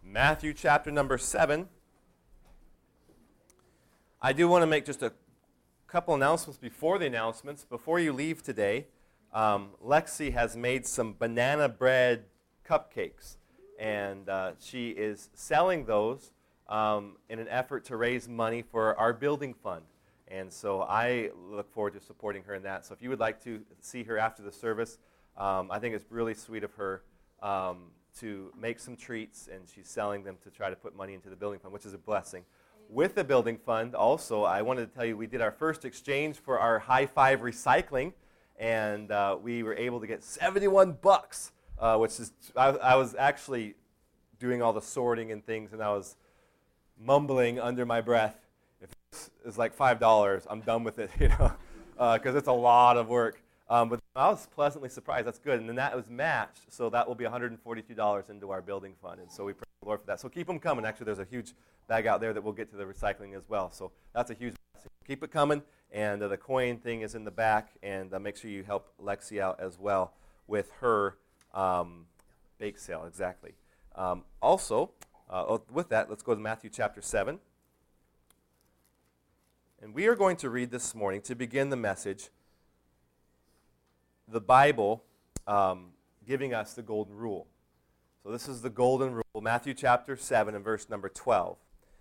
Matthew chapter number 7. I do want to make just a couple announcements before the announcements. Before you leave today, Lexi has made some banana bread cupcakes, and she is selling those in an effort to raise money for our building fund. And so I look forward to supporting her in that. So if you would like to see her after the service, I think it's really sweet of her to make some treats, and she's selling them to try to put money into the building fund, which is a blessing. With the building fund, also, I wanted to tell you we did our first exchange for our High Five recycling, and we were able to get $71, which is, I was actually doing all the sorting and things, and I was mumbling under my breath, if this is like $5, I'm done with it, because it's a lot of work. But I was pleasantly surprised. That's good. And then that was matched, so that will be $142 into our building fund. And so we praise the Lord for that. So keep them coming. Actually, there's a huge bag out there that we'll get to the recycling as well. So that's a huge blessing. Keep it coming. And the coin thing is in the back. And make sure you help Lexi out as well with her bake sale. Exactly. Also, with that, let's go to Matthew chapter 7. And we are going to read this morning, to begin the message, the Bible giving us the golden rule. So this is the golden rule, Matthew chapter 7 and verse number 12.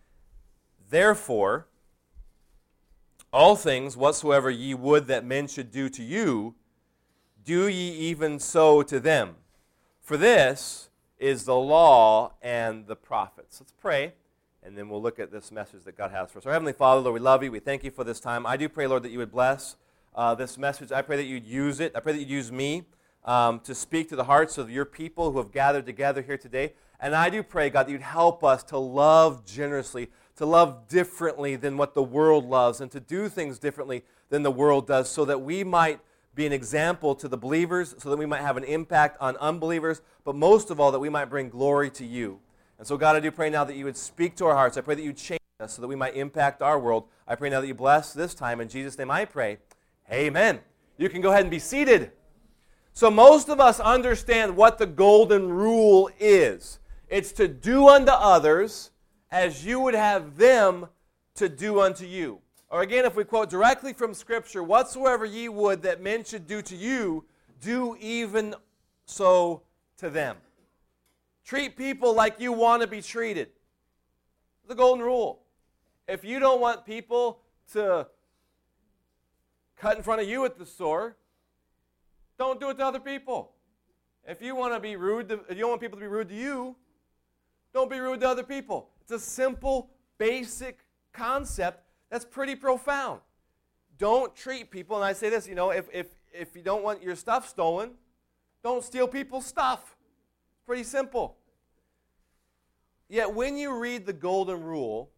Therefore, all things whatsoever ye would that men should do to you, do ye even so to them. For this is the law and the prophets. Let's pray, and then we'll look at this message that God has for us. Our Heavenly Father, Lord, we love you. We thank you for this time. I do pray, Lord, that you would bless this message. I pray that you'd use it. I pray that you'd use me to speak to the hearts of your people who have gathered together here today. And I do pray, God, that you'd help us to love generously, to love differently than what the world loves, and to do things differently than the world does, so that we might be an example to the believers, so that we might have an impact on unbelievers, but most of all, that we might bring glory to you. And so, God, I do pray now that you would speak to our hearts. I pray that you'd change us so that we might impact our world. I pray now that you bless this time. In Jesus' name I pray. Amen. You can go ahead and be seated. So most of us understand what the golden rule is. It's to do unto others as you would have them to do unto you. Or again, if we quote directly from Scripture, whatsoever ye would that men should do to you, do even so to them. Treat people like you want to be treated. The golden rule. If you don't want people to cut in front of you at the store, don't do it to other people. If you want to be rude, if you don't want people to be rude to you, don't be rude to other people. It's a simple, basic concept that's pretty profound. Don't treat people, and I say this, if you don't want your stuff stolen, don't steal people's stuff. It's pretty simple. Yet when you read the golden rule,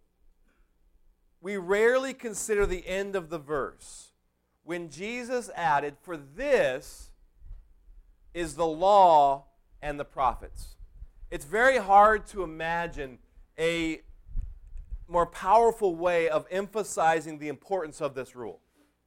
we rarely consider the end of the verse, when Jesus added, for this is the law and the prophets. It's very hard to imagine a more powerful way of emphasizing the importance of this rule.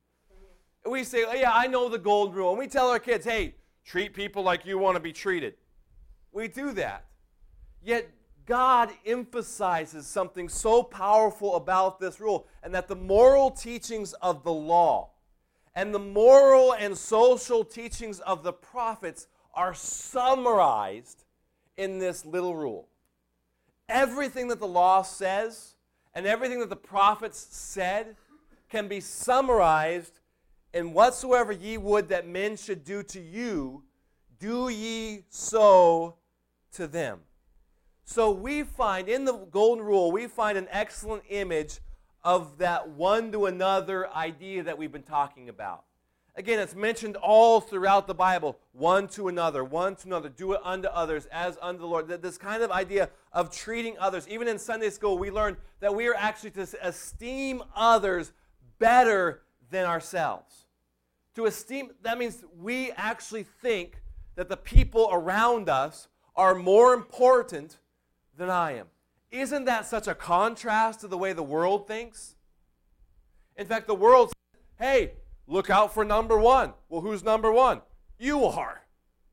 We say, oh, yeah, I know the golden rule. And we tell our kids, hey, treat people like you want to be treated. We do that. Yet God emphasizes something so powerful about this rule, and that the moral teachings of the law and the moral and social teachings of the prophets are summarized in this little rule. Everything that the law says and everything that the prophets said can be summarized in whatsoever ye would that men should do to you, do ye so to them. So we find, in the golden rule, we find an excellent image of that one to another idea that we've been talking about. Again, it's mentioned all throughout the Bible, one to another, do it unto others as unto the Lord. This kind of idea of treating others. Even in Sunday school, we learned that we are actually to esteem others better than ourselves. To esteem, that means we actually think that the people around us are more important than I am. Isn't that such a contrast to the way the world thinks? In fact, the world says, hey, look out for number one. Well, who's number one? You are.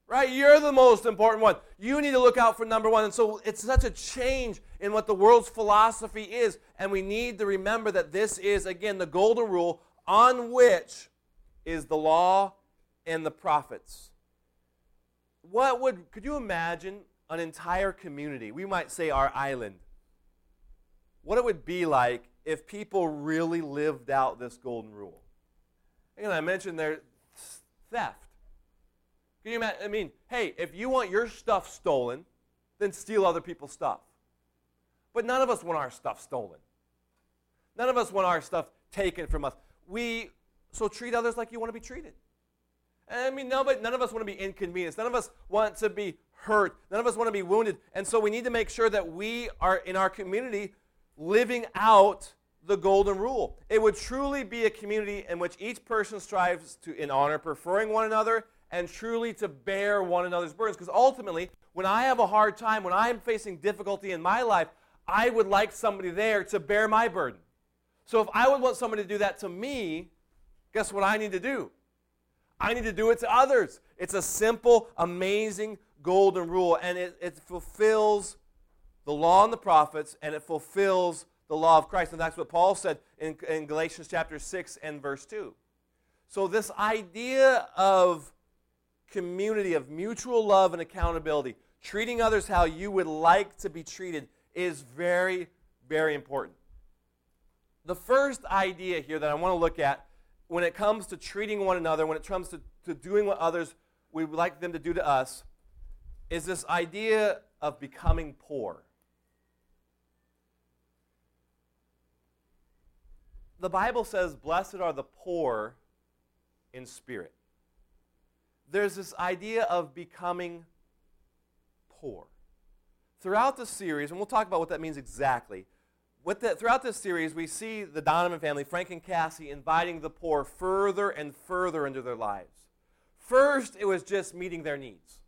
right? You're the most important one. You need to look out for number one. And so it's such a change in what the world's philosophy is. And we need to remember that this is, again, the golden rule on which is the law and the prophets. Could you imagine an entire community, we might say our island, what it would be like if people really lived out this golden rule? Again, I mentioned there's theft. Can you imagine? I mean, hey, if you want your stuff stolen, then steal other people's stuff. But none of us want our stuff stolen. None of us want our stuff taken from us. So treat others like you want to be treated. I mean, none of us want to be inconvenienced. None of us want to be hurt. None of us want to be wounded. And so we need to make sure that we are in our community living out the golden rule. It would truly be a community in which each person strives to, in honor, preferring one another and truly to bear one another's burdens. Because ultimately, when I have a hard time, when I'm facing difficulty in my life, I would like somebody there to bear my burden. So if I would want somebody to do that to me, guess what I need to do? I need to do it to others. It's a simple, amazing golden rule, and it fulfills the law and the prophets, and it fulfills the law of Christ. And that's what Paul said in Galatians chapter 6 and verse 2. So this idea of community, of mutual love and accountability, treating others how you would like to be treated, is very, very important. The first idea here that I want to look at when it comes to treating one another, when it comes to doing what others we would like them to do to us, is this idea of becoming poor. The Bible says, blessed are the poor in spirit. There's this idea of becoming poor. Throughout the series, and we'll talk about what that means exactly, throughout this series, we see the Donovan family, Frank and Cassie, inviting the poor further and further into their lives. First, it was just meeting their needs.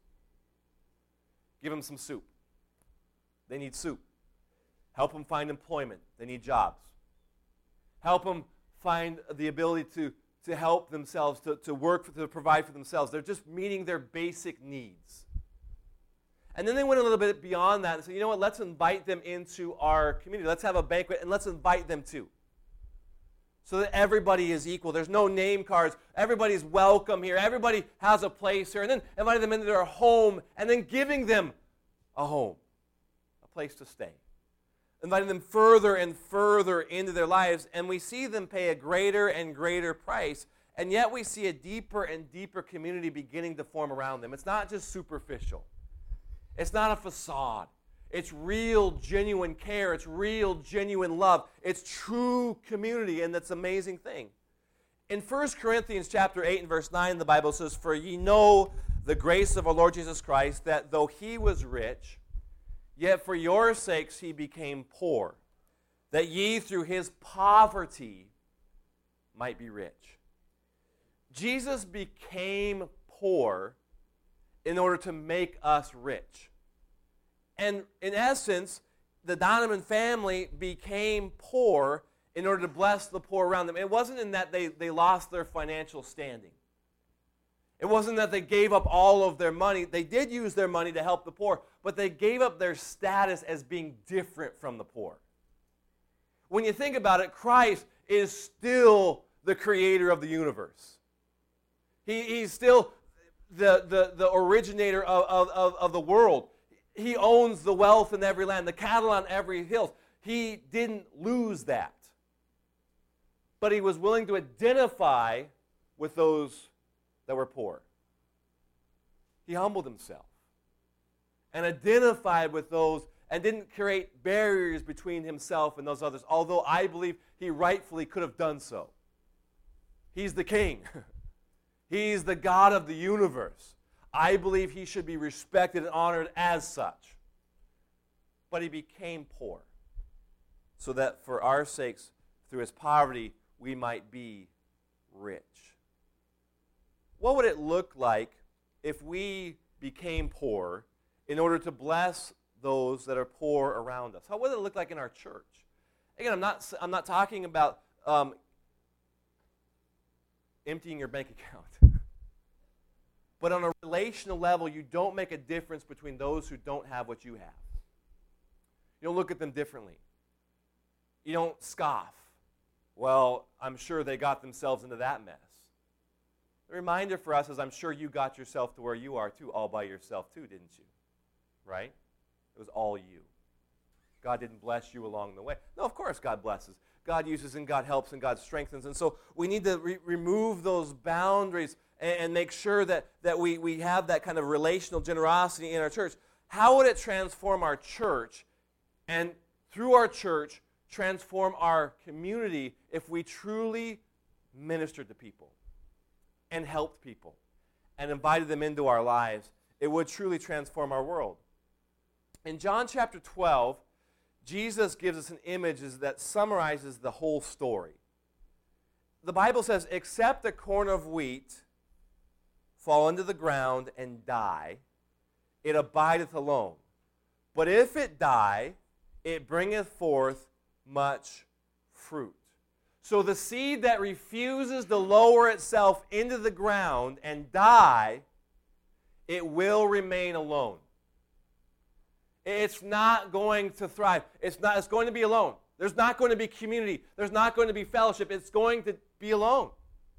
Give them some soup. They need soup. Help them find employment. They need jobs. Help them find the ability to help themselves, to work, to provide for themselves. They're just meeting their basic needs. And then they went a little bit beyond that and said, you know what, let's invite them into our community. Let's have a banquet and let's invite them too. So that everybody is equal. There's no name cards. Everybody's welcome here. Everybody has a place here. And then inviting them into their home and then giving them a home, a place to stay. Inviting them further and further into their lives. And we see them pay a greater and greater price. And yet we see a deeper and deeper community beginning to form around them. It's not just superficial. It's not a facade. It's real, genuine care. It's real, genuine love. It's true community, and that's an amazing thing. In 1 Corinthians chapter 8 and verse 9, the Bible says, for ye know the grace of our Lord Jesus Christ, that though he was rich, yet for your sakes he became poor, that ye through his poverty might be rich. Jesus became poor in order to make us rich. And in essence, the Donovan family became poor in order to bless the poor around them. It wasn't in that they lost their financial standing. It wasn't that they gave up all of their money. They did use their money to help the poor, but they gave up their status as being different from the poor. When you think about it, Christ is still the creator of the universe. He's still the originator of the world. He owns the wealth in every land, the cattle on every hill. He didn't lose that. But he was willing to identify with those that were poor. He humbled himself and identified with those and didn't create barriers between himself and those others, although I believe he rightfully could have done so. He's the king. He's the God of the universe. I believe he should be respected and honored as such. But he became poor so that for our sakes, through his poverty, we might be rich. What would it look like if we became poor in order to bless those that are poor around us? How would it look like in our church? Again, I'm not talking about emptying your bank account. But on a relational level, you don't make a difference between those who don't have what you have. You don't look at them differently. You don't scoff. Well, I'm sure they got themselves into that mess. The reminder for us is I'm sure you got yourself to where you are too, all by yourself too, didn't you? Right? It was all you. God didn't bless you along the way. No, of course God blesses. God uses and God helps and God strengthens. And so we need to remove those boundaries and make sure that we have that kind of relational generosity in our church. How would it transform our church and through our church transform our community if we truly ministered to people and helped people and invited them into our lives? It would truly transform our world. In John chapter 12, Jesus gives us an image that summarizes the whole story. The Bible says, except a corn of wheat fall into the ground and die, it abideth alone. But if it die, it bringeth forth much fruit. So the seed that refuses to lower itself into the ground and die, it will remain alone. It's not going to thrive. It's going to be alone. There's not going to be community. There's not going to be fellowship. It's going to be alone.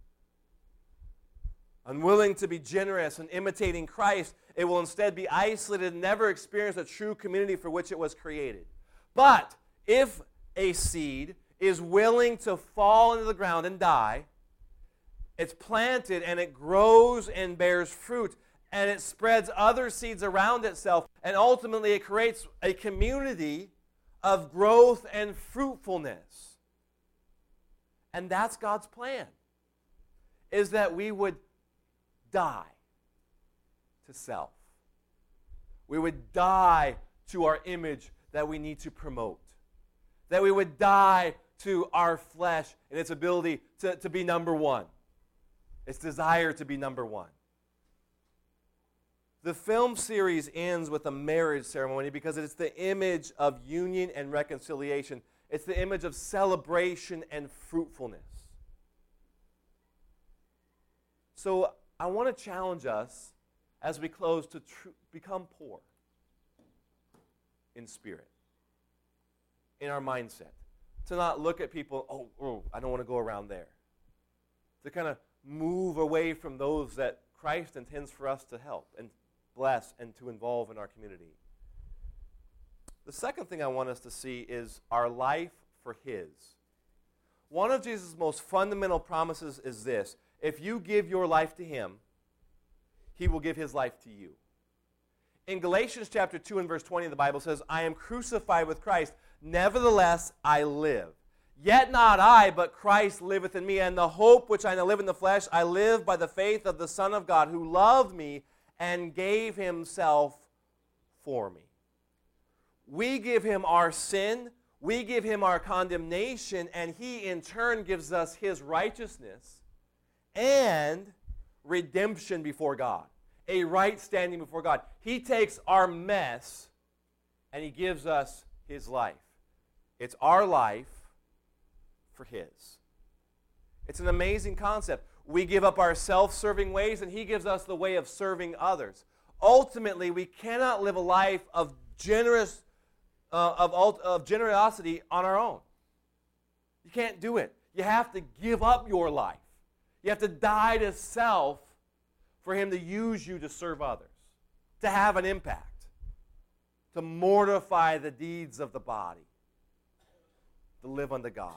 Unwilling to be generous and imitating Christ, it will instead be isolated and never experience a true community for which it was created. But if a seed is willing to fall into the ground and die, it's planted and it grows and bears fruit, and it spreads other seeds around itself, and ultimately it creates a community of growth and fruitfulness. And that's God's plan, is that we would die to self. We would die to our image that we need to promote. That we would die to our flesh and its ability to be number one. Its desire to be number one. The film series ends with a marriage ceremony because it's the image of union and reconciliation. It's the image of celebration and fruitfulness. So I want to challenge us as we close to become poor in spirit, in our mindset. To not look at people, oh, I don't want to go around there. To kind of move away from those that Christ intends for us to help and bless and to involve in our community. The second thing I want us to see is our life for His. One of Jesus' most fundamental promises is this: if you give your life to Him, He will give His life to you. In Galatians chapter 2 and verse 20, the Bible says, I am crucified with Christ, nevertheless I live. Yet not I, but Christ liveth in me, and the hope which I now live in the flesh, I live by the faith of the Son of God, who loved me and gave Himself for me. We give Him our sin, we give Him our condemnation, and He in turn gives us His righteousness and redemption before God, a right standing before God. He takes our mess and He gives us His life. It's our life for His. It's an amazing concept. We give up our self-serving ways, and He gives us the way of serving others. Ultimately, we cannot live a life of generosity on our own. You can't do it. You have to give up your life. You have to die to self for Him to use you to serve others, to have an impact, to mortify the deeds of the body, to live unto God.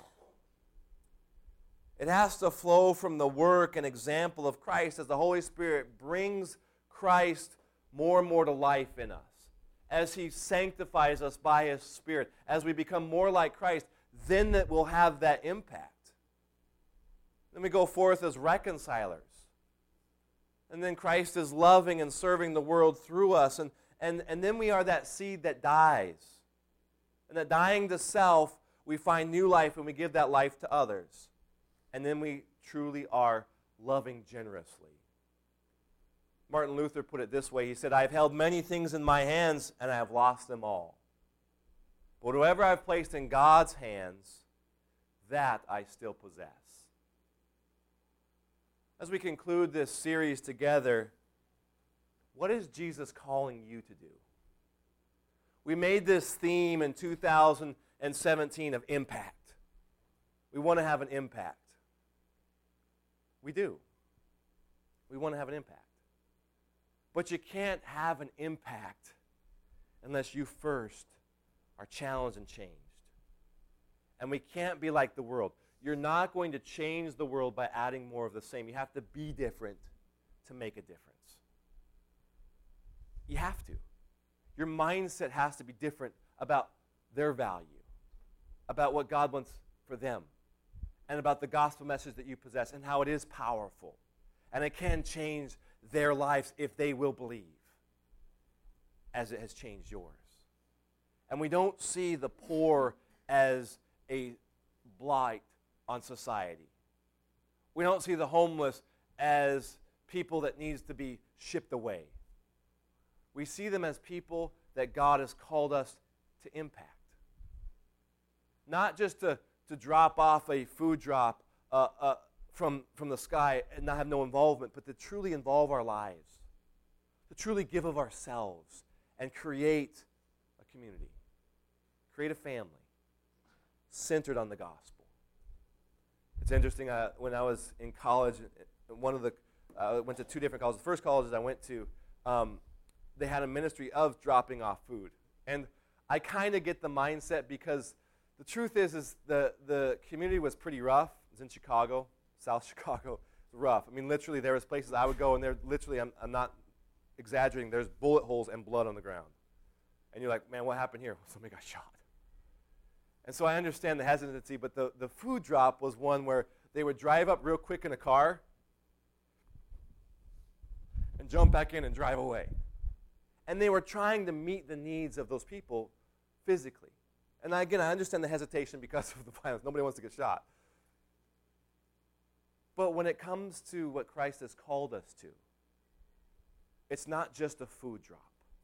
It has to flow from the work and example of Christ as the Holy Spirit brings Christ more and more to life in us. As He sanctifies us by His Spirit, as we become more like Christ, then that will have that impact. Then we go forth as reconcilers. And then Christ is loving and serving the world through us. And then we are that seed that dies. And that dying to self, we find new life and we give that life to others. And then we truly are loving generously. Martin Luther put it this way. He said, I have held many things in my hands, and I have lost them all. But whatever I've placed in God's hands, that I still possess. As we conclude this series together, What is Jesus calling you to do? We made this theme in 2017 of impact. We want to have an impact. We do. We want to have an impact. But you can't have an impact unless you first are challenged and changed. And we can't be like the world. You're not going to change the world by adding more of the same. You have to be different to make a difference. You have to. Your mindset has to be different about their value, about what God wants for them, and about the gospel message that you possess and how it is powerful. And it can change their lives if they will believe, as it has changed yours. And we don't see the poor as a blight on society. We don't see the homeless as people that needs to be shipped away. We see them as people that God has called us to impact. Not just to drop off a food drop from the sky and not have no involvement, but to truly involve our lives, to truly give of ourselves and create a community, create a family centered on the gospel. It's interesting, when I was in college, I went to two different colleges. The first colleges I went to, they had a ministry of dropping off food. And I kind of get the mindset because the truth is the community was pretty rough. It was in Chicago, South Chicago. It was rough. I mean, literally, there was places I would go, and there literally, I'm not exaggerating, there's bullet holes and blood on the ground. And you're like, man, what happened here? Well, somebody got shot. And so I understand the hesitancy, but the food drop was one where they would drive up real quick in a car and jump back in and drive away. And they were trying to meet the needs of those people physically. And again, I understand the hesitation because of the violence. Nobody wants to get shot. But when it comes to what Christ has called us to, it's not just a food drop.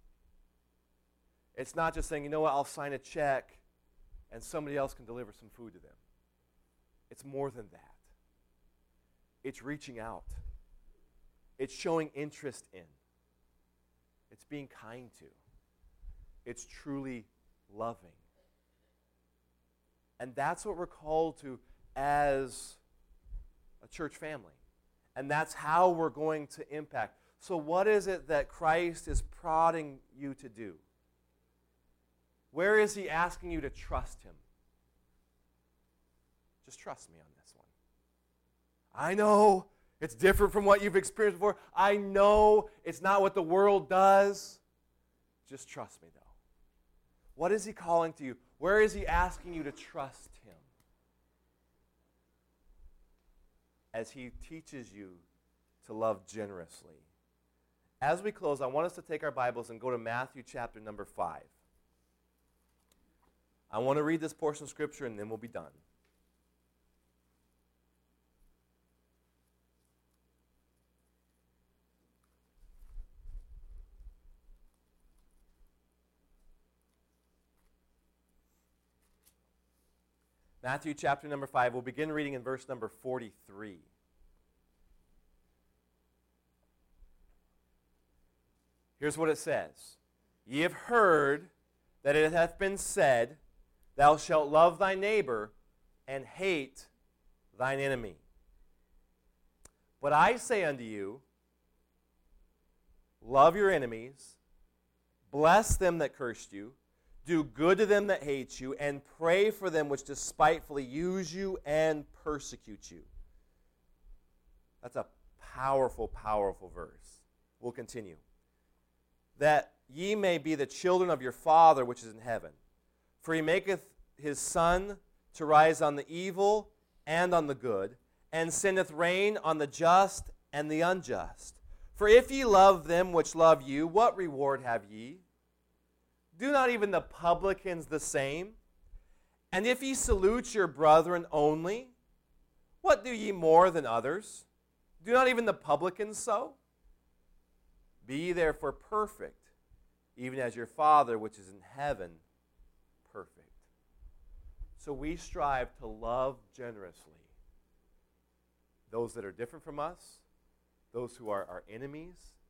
It's not just saying, you know what, I'll sign a check and somebody else can deliver some food to them. It's more than that. It's reaching out. It's showing interest in. It's being kind to. It's truly loving. And that's what we're called to as a church family. And that's how we're going to impact. So what is it that Christ is prodding you to do? Where is he asking you to trust him? Just trust me on this one. I know it's different from what you've experienced before. I know it's not what the world does. Just trust me, though. What is he calling to you? Where is he asking you to trust him? As he teaches you to love generously. As we close, I want us to take our Bibles and go to Matthew chapter number 5. I want to read this portion of Scripture and then we'll be done. Matthew chapter number 5, we'll begin reading in verse number 43. Here's what it says. Ye have heard that it hath been said, Thou shalt love thy neighbor and hate thine enemy. But I say unto you, love your enemies, bless them that curse you, do good to them that hate you, and pray for them which despitefully use you and persecute you. That's a powerful, powerful verse. We'll continue. That ye may be the children of your Father which is in heaven. For he maketh his sun to rise on the evil and on the good, and sendeth rain on the just and the unjust. For if ye love them which love you, what reward have ye? Do not even the publicans the same? And if ye salute your brethren only, what do ye more than others? Do not even the publicans so? Be ye therefore perfect, even as your Father which is in heaven perfect. So we strive to love generously those that are different from us, those who are our enemies,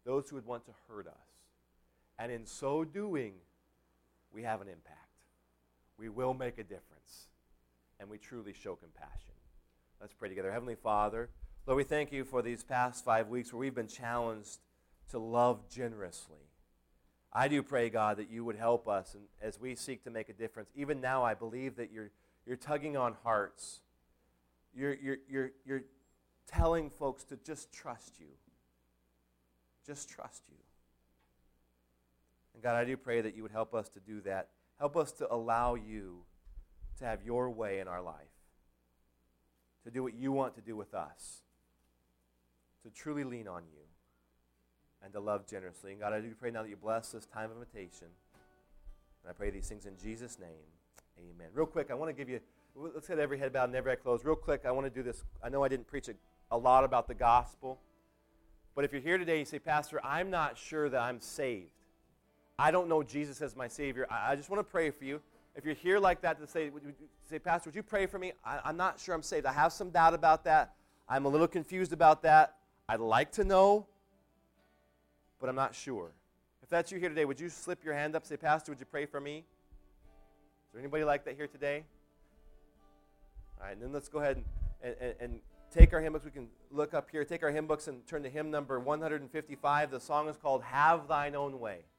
those who would want to hurt us. And in so doing, we have an impact. We will make a difference. And we truly show compassion. Let's pray together. Heavenly Father, Lord, we thank you for these past 5 weeks where we've been challenged to love generously. I do pray, God, that you would help us and as we seek to make a difference. Even now, I believe that you're tugging on hearts. You're telling folks to just trust you. Just trust you. And God, I do pray that you would help us to do that. Help us to allow you to have your way in our life. To do what you want to do with us. To truly lean on you. And to love generously. And God, I do pray now that you bless this time of invitation. And I pray these things in Jesus' name. Amen. Real quick, I want to give you, let's get every head bowed and every eye closed. Real quick, I want to do this. I know I didn't preach a lot about the gospel. But if you're here today, you say, Pastor, I'm not sure that I'm saved. I don't know Jesus as my Savior. I just want to pray for you. If you're here like that to say, Pastor, would you pray for me? I'm not sure I'm saved. I have some doubt about that. I'm a little confused about that. I'd like to know, but I'm not sure. If that's you here today, would you slip your hand up and say, Pastor, would you pray for me? Is there anybody like that here today? All right, and then let's go ahead and take our hymn books. We can look up here. Take our hymn books and turn to hymn number 155. The song is called Have Thine Own Way.